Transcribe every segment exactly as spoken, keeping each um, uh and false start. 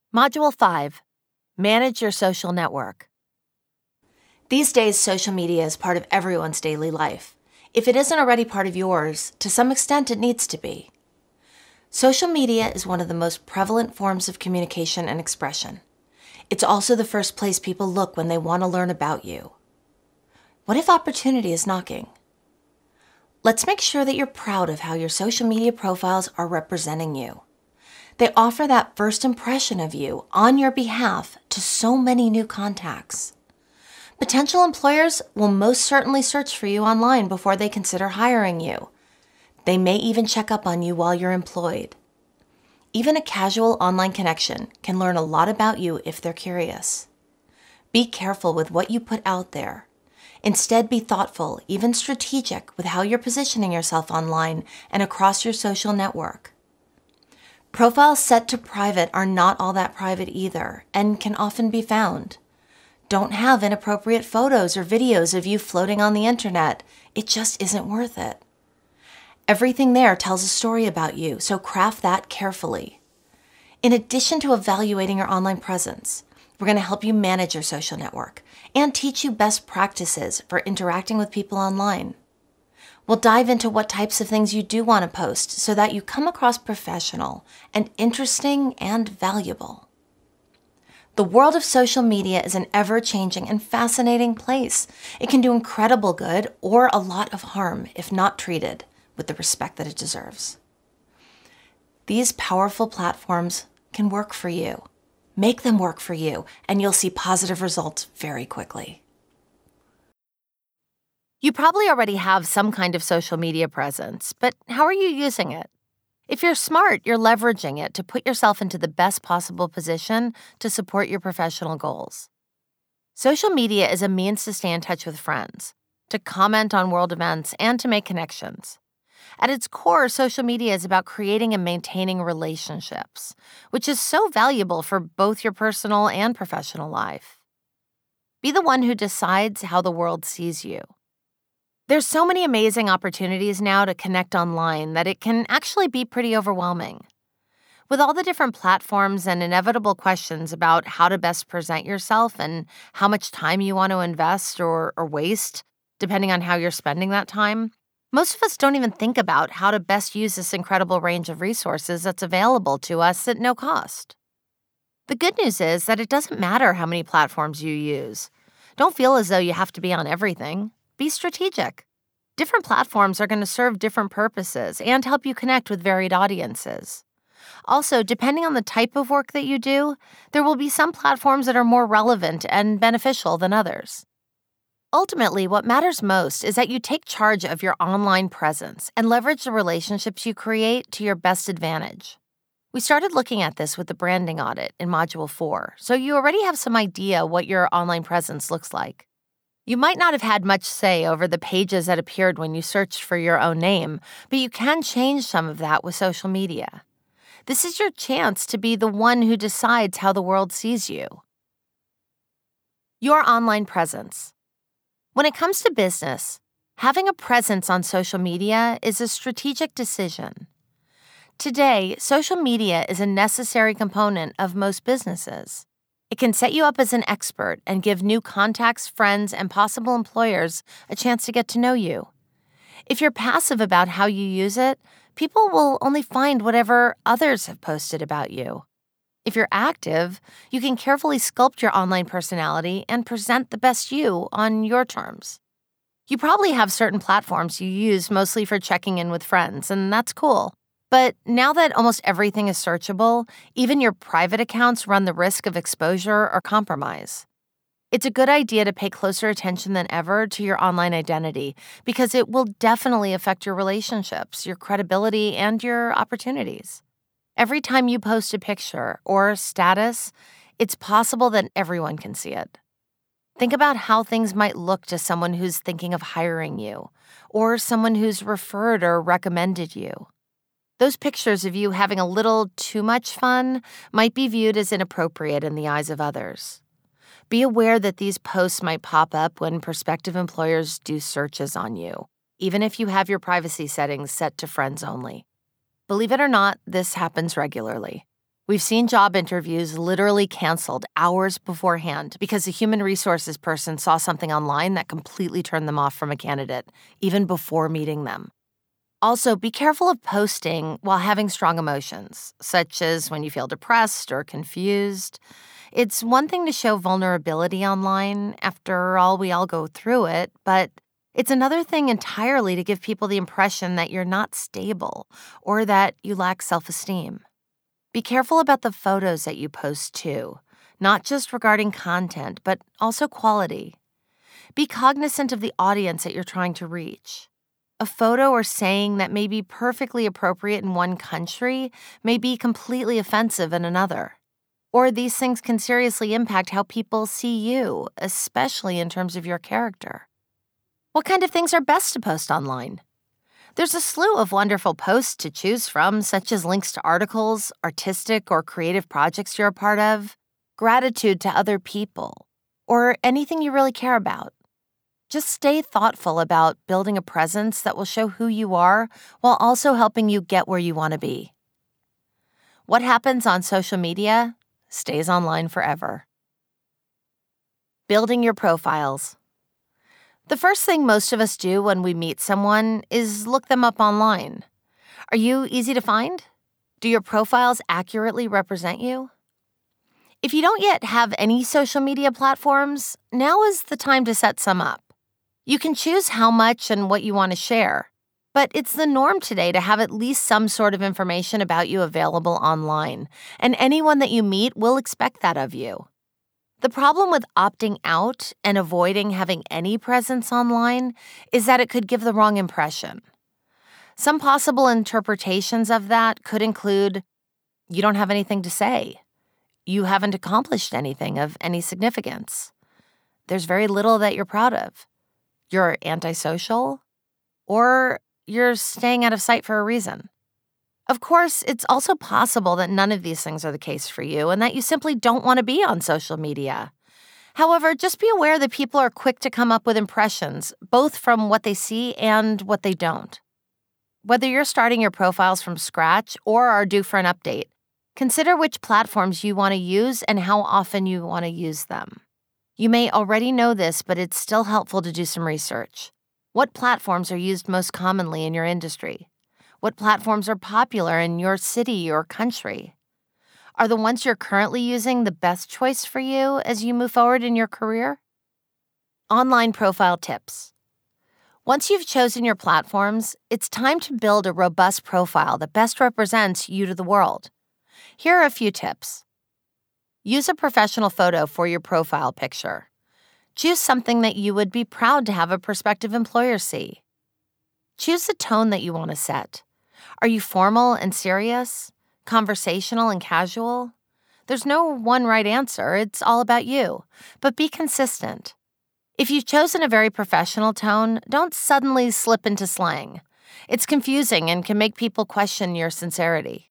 Module five, Manage Your Social Network. These days, social media is part of everyone's daily life. If it isn't already part of yours, to some extent it needs to be. Social media is one of the most prevalent forms of communication and expression. It's also the first place people look when they want to learn about you. What if opportunity is knocking? Let's make sure that you're proud of how your social media profiles are representing you. They offer that first impression of you on your behalf to so many new contacts. Potential employers will most certainly search for you online before they consider hiring you. They may even check up on you while you're employed. Even a casual online connection can learn a lot about you if they're curious. Be careful with what you put out there. Instead, be thoughtful, even strategic, with how you're positioning yourself online and across your social network. Profiles set to private are not all that private either, and can often be found. Don't have inappropriate photos or videos of you floating on the internet. It just isn't worth it. Everything there tells a story about you, so craft that carefully. In addition to evaluating your online presence, we're going to help you manage your social network and teach you best practices for interacting with people online. We'll dive into what types of things you do want to post so that you come across professional and interesting and valuable. The world of social media is an ever-changing and fascinating place. It can do incredible good or a lot of harm if not treated with the respect that it deserves. These powerful platforms can work for you. Make them work for you, and you'll see positive results very quickly. You probably already have some kind of social media presence, but how are you using it? If you're smart, you're leveraging it to put yourself into the best possible position to support your professional goals. Social media is a means to stay in touch with friends, to comment on world events, and to make connections. At its core, social media is about creating and maintaining relationships, which is so valuable for both your personal and professional life. Be the one who decides how the world sees you. There's so many amazing opportunities now to connect online that it can actually be pretty overwhelming. With all the different platforms and inevitable questions about how to best present yourself and how much time you want to invest or, or waste, depending on how you're spending that time, most of us don't even think about how to best use this incredible range of resources that's available to us at no cost. The good news is that it doesn't matter how many platforms you use. Don't feel as though you have to be on everything. Be strategic. Different platforms are going to serve different purposes and help you connect with varied audiences. Also, depending on the type of work that you do, there will be some platforms that are more relevant and beneficial than others. Ultimately, what matters most is that you take charge of your online presence and leverage the relationships you create to your best advantage. We started looking at this with the branding audit in Module four, so you already have some idea what your online presence looks like. You might not have had much say over the pages that appeared when you searched for your own name, but you can change some of that with social media. This is your chance to be the one who decides how the world sees you. Your online presence. When it comes to business, having a presence on social media is a strategic decision. Today, social media is a necessary component of most businesses. It can set you up as an expert and give new contacts, friends, and possible employers a chance to get to know you. If you're passive about how you use it, people will only find whatever others have posted about you. If you're active, you can carefully sculpt your online personality and present the best you on your terms. You probably have certain platforms you use mostly for checking in with friends, and that's cool. But now that almost everything is searchable, even your private accounts run the risk of exposure or compromise. It's a good idea to pay closer attention than ever to your online identity because it will definitely affect your relationships, your credibility, and your opportunities. Every time you post a picture or status, it's possible that everyone can see it. Think about how things might look to someone who's thinking of hiring you or someone who's referred or recommended you. Those pictures of you having a little too much fun might be viewed as inappropriate in the eyes of others. Be aware that these posts might pop up when prospective employers do searches on you, even if you have your privacy settings set to friends only. Believe it or not, this happens regularly. We've seen job interviews literally canceled hours beforehand because a human resources person saw something online that completely turned them off from a candidate, even before meeting them. Also, be careful of posting while having strong emotions, such as when you feel depressed or confused. It's one thing to show vulnerability online. After all, we all go through it, but it's another thing entirely to give people the impression that you're not stable or that you lack self-esteem. Be careful about the photos that you post, too, not just regarding content, but also quality. Be cognizant of the audience that you're trying to reach. A photo or saying that may be perfectly appropriate in one country may be completely offensive in another. Or these things can seriously impact how people see you, especially in terms of your character. What kind of things are best to post online? There's a slew of wonderful posts to choose from, such as links to articles, artistic or creative projects you're a part of, gratitude to other people, or anything you really care about. Just stay thoughtful about building a presence that will show who you are while also helping you get where you want to be. What happens on social media stays online forever. Building your profiles. The first thing most of us do when we meet someone is look them up online. Are you easy to find? Do your profiles accurately represent you? If you don't yet have any social media platforms, now is the time to set some up. You can choose how much and what you want to share, but it's the norm today to have at least some sort of information about you available online, and anyone that you meet will expect that of you. The problem with opting out and avoiding having any presence online is that it could give the wrong impression. Some possible interpretations of that could include, you don't have anything to say. You haven't accomplished anything of any significance. There's very little that you're proud of. You're antisocial, or you're staying out of sight for a reason. Of course, it's also possible that none of these things are the case for you and that you simply don't want to be on social media. However, just be aware that people are quick to come up with impressions, both from what they see and what they don't. Whether you're starting your profiles from scratch or are due for an update, consider which platforms you want to use and how often you want to use them. You may already know this, but it's still helpful to do some research. What platforms are used most commonly in your industry? What platforms are popular in your city or country? Are the ones you're currently using the best choice for you as you move forward in your career? Online profile tips. Once you've chosen your platforms, it's time to build a robust profile that best represents you to the world. Here are a few tips. Use a professional photo for your profile picture. Choose something that you would be proud to have a prospective employer see. Choose the tone that you want to set. Are you formal and serious? Conversational and casual? There's no one right answer. It's all about you. But be consistent. If you've chosen a very professional tone, don't suddenly slip into slang. It's confusing and can make people question your sincerity.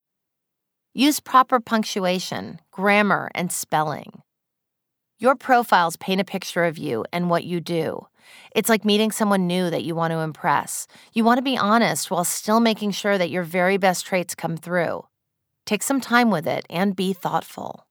Use proper punctuation, grammar, and spelling. Your profiles paint a picture of you and what you do. It's like meeting someone new that you want to impress. You want to be honest while still making sure that your very best traits come through. Take some time with it and be thoughtful.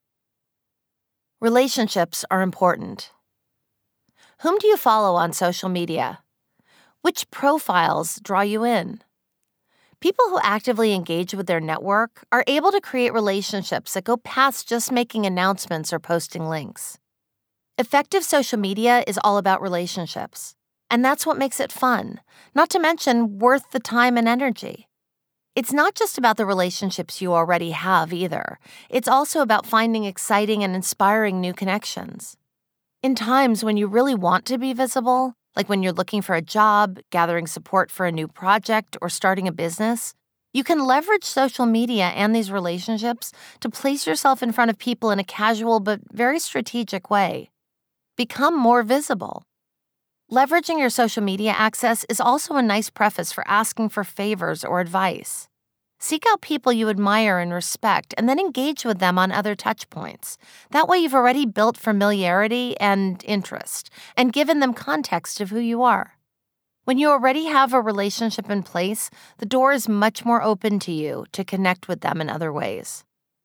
Relationships are important. Whom do you follow on social media? Which profiles draw you in? People who actively engage with their network are able to create relationships that go past just making announcements or posting links. Effective social media is all about relationships, and that's what makes it fun, not to mention worth the time and energy. It's not just about the relationships you already have either. It's also about finding exciting and inspiring new connections. In times when you really want to be visible, like when you're looking for a job, gathering support for a new project, or starting a business, you can leverage social media and these relationships to place yourself in front of people in a casual but very strategic way. Become more visible. Leveraging your social media access is also a nice preface for asking for favors or advice. Seek out people you admire and respect, and then engage with them on other touchpoints. That way you've already built familiarity and interest, and given them context of who you are. When you already have a relationship in place, the door is much more open to you to connect with them in other ways.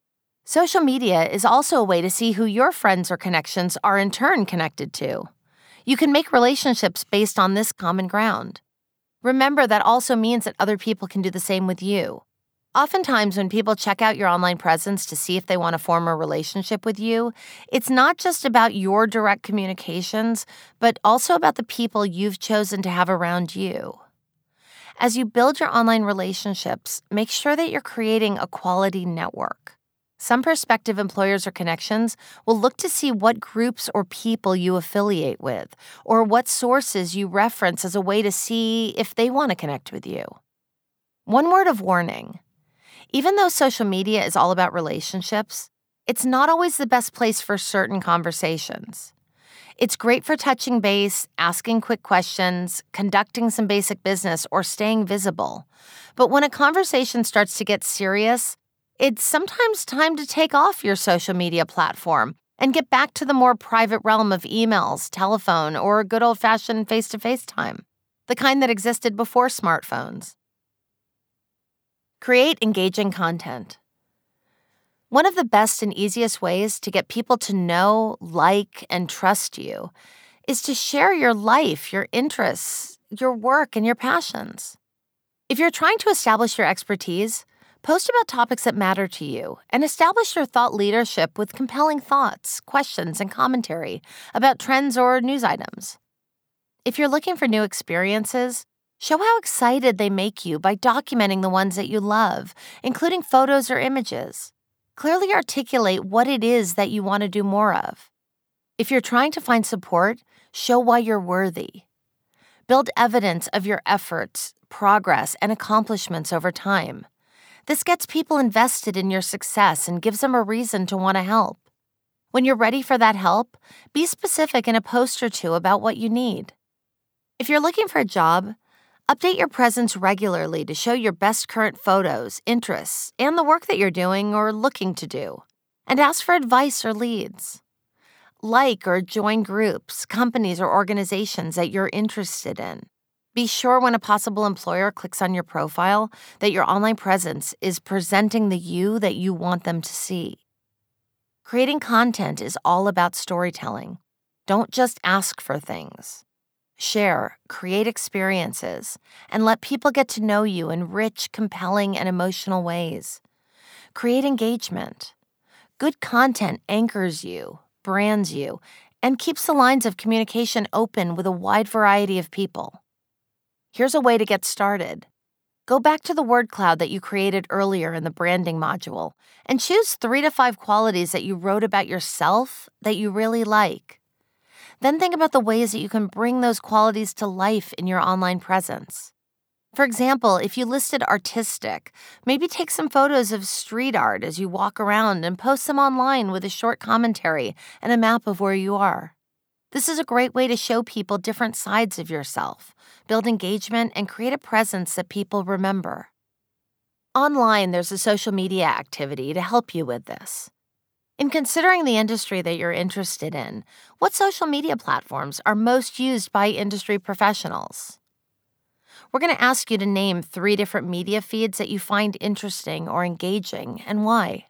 Social media is also a way to see who your friends or connections are in turn connected to. You can make relationships based on this common ground. Remember, that also means that other people can do the same with you. Oftentimes, when people check out your online presence to see if they want to form a relationship with you, it's not just about your direct communications, but also about the people you've chosen to have around you. As you build your online relationships, make sure that you're creating a quality network. Some prospective employers or connections will look to see what groups or people you affiliate with, or what sources you reference as a way to see if they want to connect with you. One word of warning. Even though social media is all about relationships, it's not always the best place for certain conversations. It's great for touching base, asking quick questions, conducting some basic business, or staying visible. But when a conversation starts to get serious, it's sometimes time to take off your social media platform and get back to the more private realm of emails, telephone, or good old-fashioned face-to-face time, the kind that existed before smartphones. Create engaging content. One of the best and easiest ways to get people to know, like, and trust you is to share your life, your interests, your work, and your passions. If you're trying to establish your expertise, post about topics that matter to you and establish your thought leadership with compelling thoughts, questions, and commentary about trends or news items. If you're looking for new experiences, show how excited they make you by documenting the ones that you love, including photos or images. Clearly articulate what it is that you want to do more of. If you're trying to find support, show why you're worthy. Build evidence of your efforts, progress, and accomplishments over time. This gets people invested in your success and gives them a reason to want to help. When you're ready for that help, be specific in a post or two about what you need. If you're looking for a job, update your presence regularly to show your best current photos, interests, and the work that you're doing or looking to do, and ask for advice or leads. Like or join groups, companies, or organizations that you're interested in. Be sure when a possible employer clicks on your profile that your online presence is presenting the you that you want them to see. Creating content is all about storytelling. Don't just ask for things. Share, create experiences, and let people get to know you in rich, compelling, and emotional ways. Create engagement. Good content anchors you, brands you, and keeps the lines of communication open with a wide variety of people. Here's a way to get started. Go back to the word cloud that you created earlier in the branding module and choose three to five qualities that you wrote about yourself that you really like. Then think about the ways that you can bring those qualities to life in your online presence. For example, if you listed artistic, maybe take some photos of street art as you walk around and post them online with a short commentary and a map of where you are. This is a great way to show people different sides of yourself, build engagement, and create a presence that people remember. Online, there's a social media activity to help you with this. In considering the industry that you're interested in, what social media platforms are most used by industry professionals? We're going to ask you to name three different media feeds that you find interesting or engaging, and why.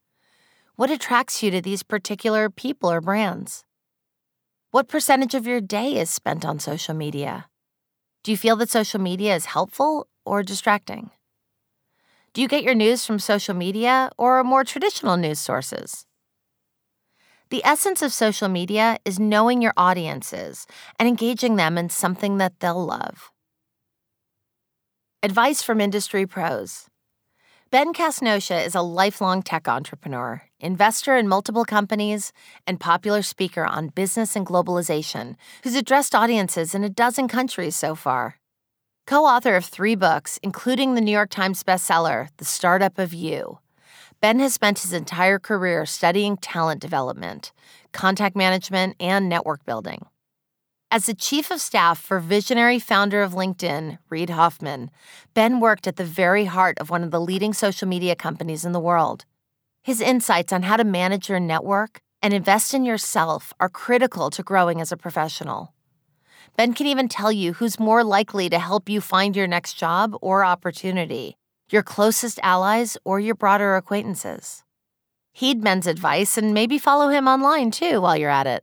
What attracts you to these particular people or brands? What percentage of your day is spent on social media? Do you feel that social media is helpful or distracting? Do you get your news from social media or more traditional news sources? The essence of social media is knowing your audiences and engaging them in something that they'll love. Advice from industry pros. Ben Casnoscia is a lifelong tech entrepreneur, investor in multiple companies, and popular speaker on business and globalization, who's addressed audiences in a dozen countries so far. Co-author of three books, including the New York Times bestseller, The Startup of You, Ben has spent his entire career studying talent development, contact management, and network building. As the chief of staff for visionary founder of LinkedIn, Reid Hoffman, Ben worked at the very heart of one of the leading social media companies in the world. His insights on how to manage your network and invest in yourself are critical to growing as a professional. Ben can even tell you who's more likely to help you find your next job or opportunity, your closest allies or your broader acquaintances. Heed Ben's advice and maybe follow him online too while you're at it.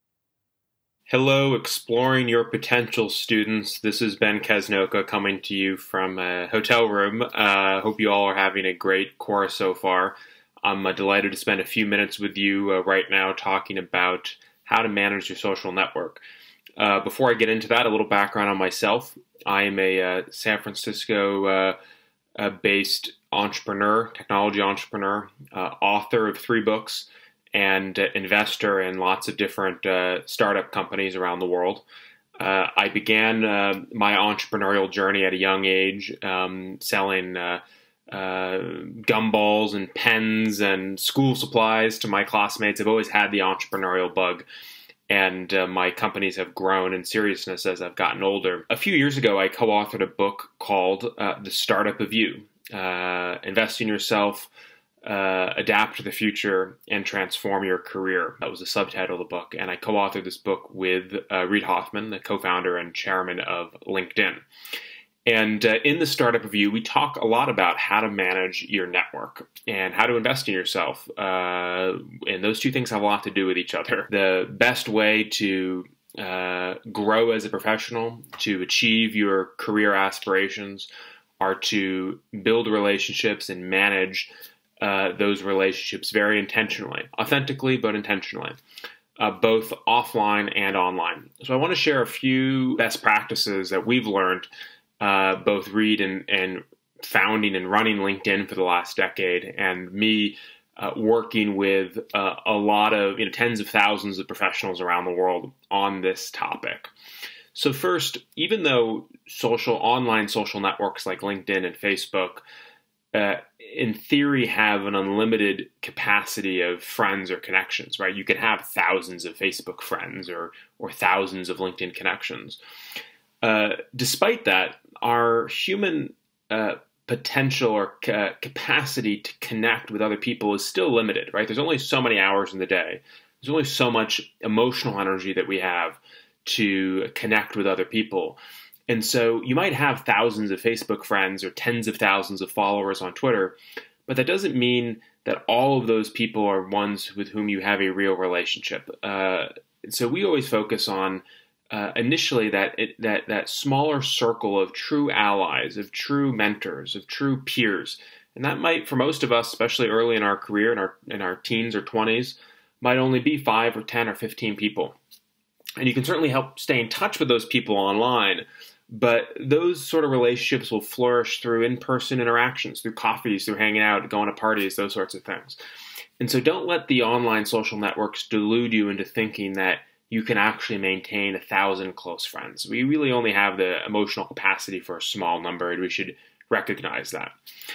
Hello, Exploring Your Potential students. This is Ben Kesnoka coming to you from a hotel room. I uh, hope you all are having a great course so far. I'm uh, delighted to spend a few minutes with you uh, right now talking about how to manage your social network. Uh, before I get into that, a little background on myself. I am a uh, San Francisco uh, uh, based entrepreneur, technology entrepreneur, uh, author of three books, and uh, investor in lots of different uh, startup companies around the world. Uh, I began uh, my entrepreneurial journey at a young age, um, selling uh, uh, gumballs and pens and school supplies to my classmates. I've always had the entrepreneurial bug, and uh, my companies have grown in seriousness as I've gotten older. A few years ago, I co-authored a book called uh, The Startup of You, uh, Invest in Yourself, Uh, Adapt to the Future, and Transform Your Career. That was the subtitle of the book. And I co-authored this book with uh, Reid Hoffman, the co-founder and chairman of LinkedIn. And uh, in the Startup of You, we talk a lot about how to manage your network and how to invest in yourself. Uh, and those two things have a lot to do with each other. The best way to uh, grow as a professional, to achieve your career aspirations, are to build relationships and manage Uh, those relationships very intentionally, authentically, but intentionally, uh, both offline and online. So I want to share a few best practices that we've learned, uh, both Reid and, and founding and running LinkedIn for the last decade, and me uh, working with uh, a lot of, you know, tens of thousands of professionals around the world on this topic. So first, even though social, online social networks like LinkedIn and Facebook Uh, in theory, have an unlimited capacity of friends or connections, right? You can have thousands of Facebook friends or or thousands of LinkedIn connections. Uh, despite that, our human uh, potential or ca- capacity to connect with other people is still limited, right? There's only so many hours in the day. There's only so much emotional energy that we have to connect with other people. And so you might have thousands of Facebook friends or tens of thousands of followers on Twitter, but that doesn't mean that all of those people are ones with whom you have a real relationship. Uh, so we always focus on uh, initially that it, that that smaller circle of true allies, of true mentors, of true peers, and that might, for most of us, especially early in our career, in our in our teens or twenties, might only be five or ten or fifteen people. And you can certainly help stay in touch with those people online. But those sort of relationships will flourish through in-person interactions, through coffees, through hanging out, going to parties, those sorts of things. And so don't let the online social networks delude you into thinking that you can actually maintain a thousand close friends. We really only have the emotional capacity for a small number, and we should recognize that.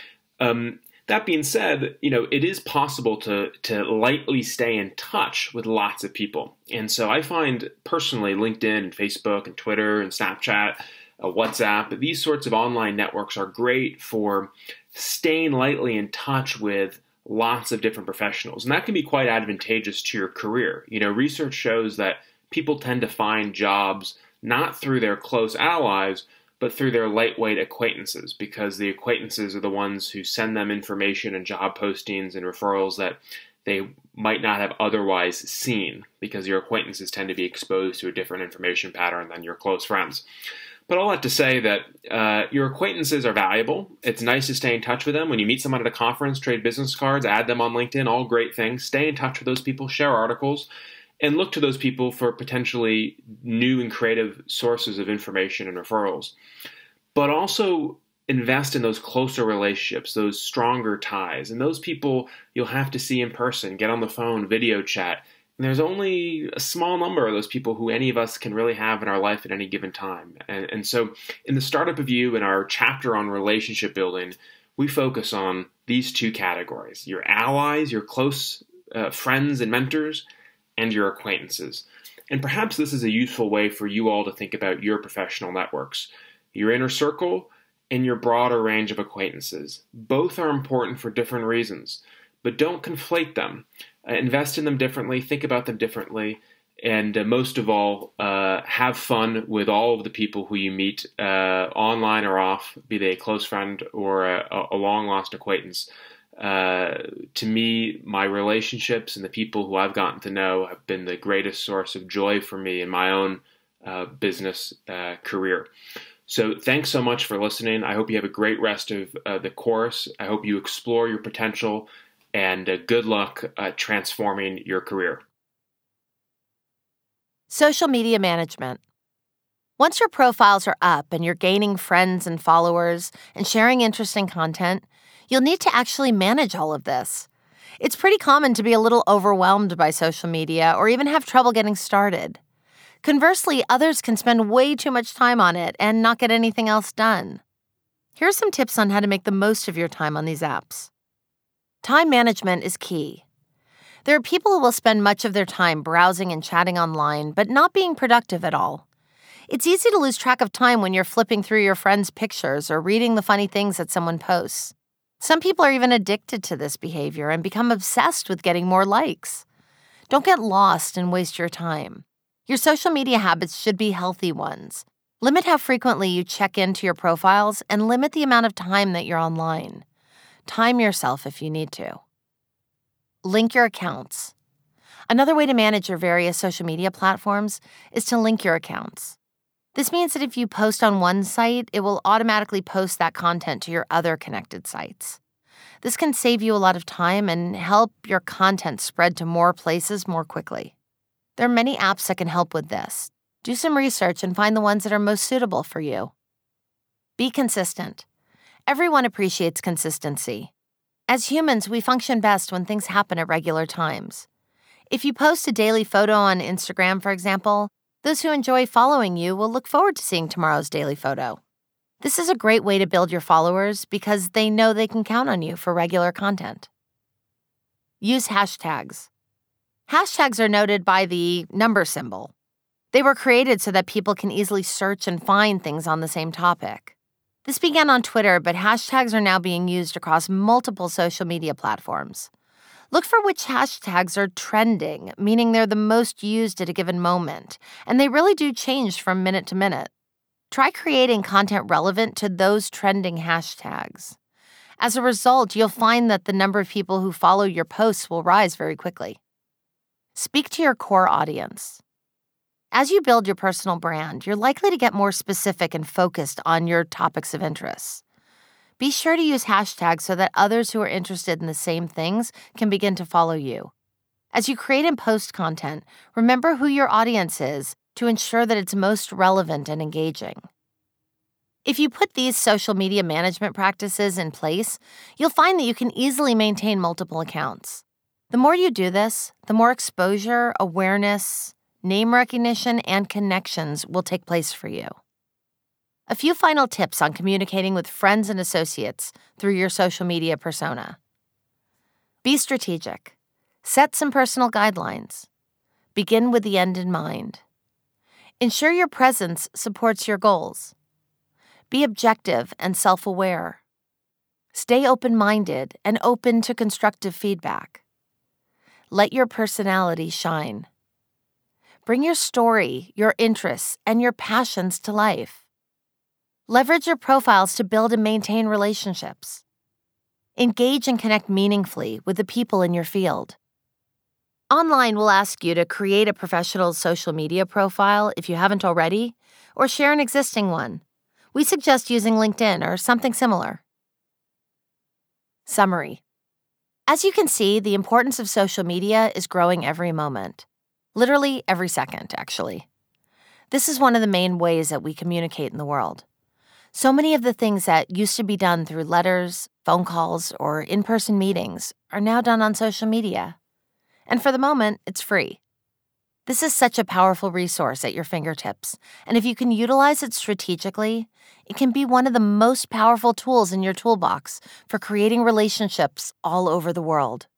Um, that being said, you know, it is possible to, to lightly stay in touch with lots of people. And so I find personally LinkedIn and Facebook and Twitter and Snapchat, Uh, WhatsApp, these sorts of online networks are great for staying lightly in touch with lots of different professionals. And that can be quite advantageous to your career. You know, research shows that people tend to find jobs not through their close allies, but through their lightweight acquaintances, because the acquaintances are the ones who send them information and job postings and referrals that they might not have otherwise seen, because your acquaintances tend to be exposed to a different information pattern than your close friends. But all that to say that uh, your acquaintances are valuable. It's nice to stay in touch with them. When you meet someone at a conference, trade business cards, add them on LinkedIn, all great things. Stay in touch with those people, share articles, and look to those people for potentially new and creative sources of information and referrals. But also invest in those closer relationships, those stronger ties. And those people you'll have to see in person, get on the phone, video chat. And there's only a small number of those people who any of us can really have in our life at any given time. And, and so in the Startup of You, in our chapter on relationship building, we focus on these two categories: your allies, your close uh, friends and mentors, and your acquaintances. And perhaps this is a useful way for you all to think about your professional networks, your inner circle and your broader range of acquaintances. Both are important for different reasons, but don't conflate them. Uh, invest in them differently, think about them differently, and uh, most of all, uh, have fun with all of the people who you meet uh, online or off, be they a close friend or a, a long-lost acquaintance. Uh, to me, my relationships and the people who I've gotten to know have been the greatest source of joy for me in my own uh, business uh, career. So thanks so much for listening. I hope you have a great rest of uh, the course. I hope you explore your potential, and uh, good luck uh, transforming your career. Social media management. Once your profiles are up and you're gaining friends and followers and sharing interesting content, you'll need to actually manage all of this. It's pretty common to be a little overwhelmed by social media or even have trouble getting started. Conversely, others can spend way too much time on it and not get anything else done. Here are some tips on how to make the most of your time on these apps. Time management is key. There are people who will spend much of their time browsing and chatting online, but not being productive at all. It's easy to lose track of time when you're flipping through your friends' pictures or reading the funny things that someone posts. Some people are even addicted to this behavior and become obsessed with getting more likes. Don't get lost and waste your time. Your social media habits should be healthy ones. Limit how frequently you check into your profiles and limit the amount of time that you're online. Time yourself if you need to. Link your accounts. Another way to manage your various social media platforms is to link your accounts. This means that if you post on one site, it will automatically post that content to your other connected sites. This can save you a lot of time and help your content spread to more places more quickly. There are many apps that can help with this. Do some research and find the ones that are most suitable for you. Be consistent. Everyone appreciates consistency. As humans, we function best when things happen at regular times. If you post a daily photo on Instagram, for example, those who enjoy following you will look forward to seeing tomorrow's daily photo. This is a great way to build your followers because they know they can count on you for regular content. Use hashtags. Hashtags are noted by the number symbol. They were created so that people can easily search and find things on the same topic. This began on Twitter, but hashtags are now being used across multiple social media platforms. Look for which hashtags are trending, meaning they're the most used at a given moment, and they really do change from minute to minute. Try creating content relevant to those trending hashtags. As a result, you'll find that the number of people who follow your posts will rise very quickly. Speak to your core audience. As you build your personal brand, you're likely to get more specific and focused on your topics of interest. Be sure to use hashtags so that others who are interested in the same things can begin to follow you. As you create and post content, remember who your audience is to ensure that it's most relevant and engaging. If you put these social media management practices in place, you'll find that you can easily maintain multiple accounts. The more you do this, the more exposure, awareness, name recognition, and connections will take place for you. A few final tips on communicating with friends and associates through your social media persona. Be strategic. Set some personal guidelines. Begin with the end in mind. Ensure your presence supports your goals. Be objective and self-aware. Stay open-minded and open to constructive feedback. Let your personality shine. Bring your story, your interests, and your passions to life. Leverage your profiles to build and maintain relationships. Engage and connect meaningfully with the people in your field. Online will ask you to create a professional social media profile if you haven't already, or share an existing one. We suggest using LinkedIn or something similar. Summary. As you can see, the importance of social media is growing every moment. Literally every second, actually. This is one of the main ways that we communicate in the world. So many of the things that used to be done through letters, phone calls, or in-person meetings are now done on social media. And for the moment, it's free. This is such a powerful resource at your fingertips, and if you can utilize it strategically, it can be one of the most powerful tools in your toolbox for creating relationships all over the world.